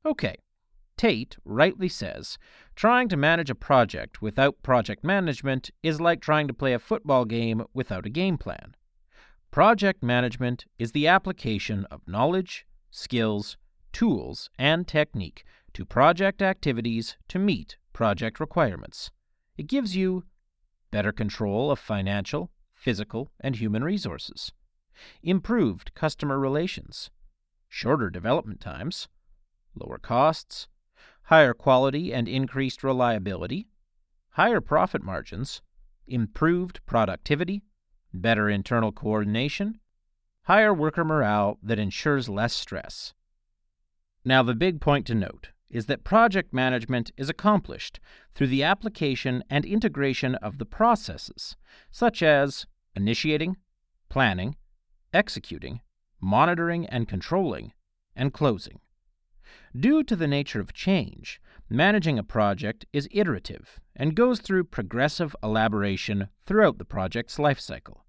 Okay, Tate rightly says, trying to manage a project without project management is like trying to play a football game without a game plan. Project management is the application of knowledge, skills, tools, and technique to project activities to meet project requirements. It gives you better control of financial, physical, and human resources, improved customer relations, shorter development times, lower costs, higher quality and increased reliability, higher profit margins, improved productivity, better internal coordination, higher worker morale that ensures less stress. Now, the big point to note is that project management is accomplished through the application and integration of the processes, such as initiating, planning, executing, monitoring and controlling, and closing. Due to the nature of change, managing a project is iterative and goes through progressive elaboration throughout the project's lifecycle.